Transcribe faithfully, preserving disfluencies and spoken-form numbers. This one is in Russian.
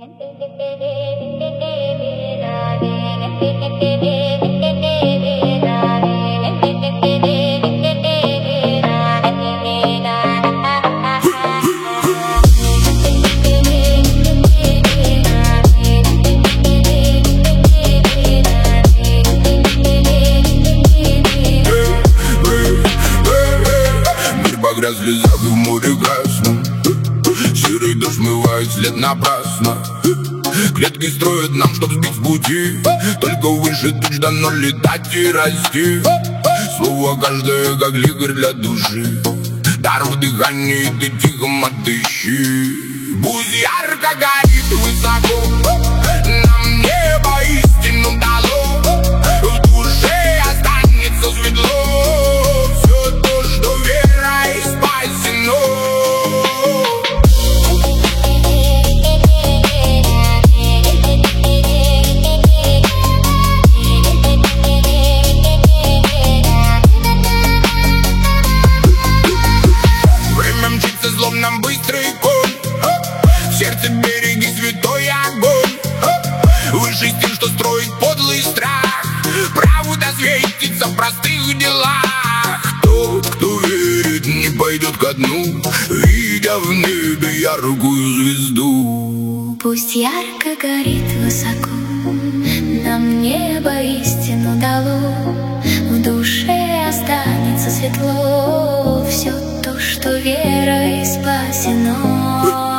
Погрязли запы в море красном, серый дождь смывает след напрасно. Клетки строят нам, чтоб сбить с пути, только выше туч дано летать и расти. Слово каждое, как лекарь для души, дар в дыхании ты тихом отыщи. Пусть ярко горит высоко, нам небо истину дало, в душе останется светло. Все то, что верой спасено. Время мчится, словно быстрый конь, в сердце береги святой огонь. Выше стен, что строит подлый страх, правда светится в простых делах. Тот, кто верит, не пойдет ко дну, видя в небе яркую звезду. Пусть ярко горит высоко, нам небо истину дало, в душе останется светло. Все то, что верой спасено.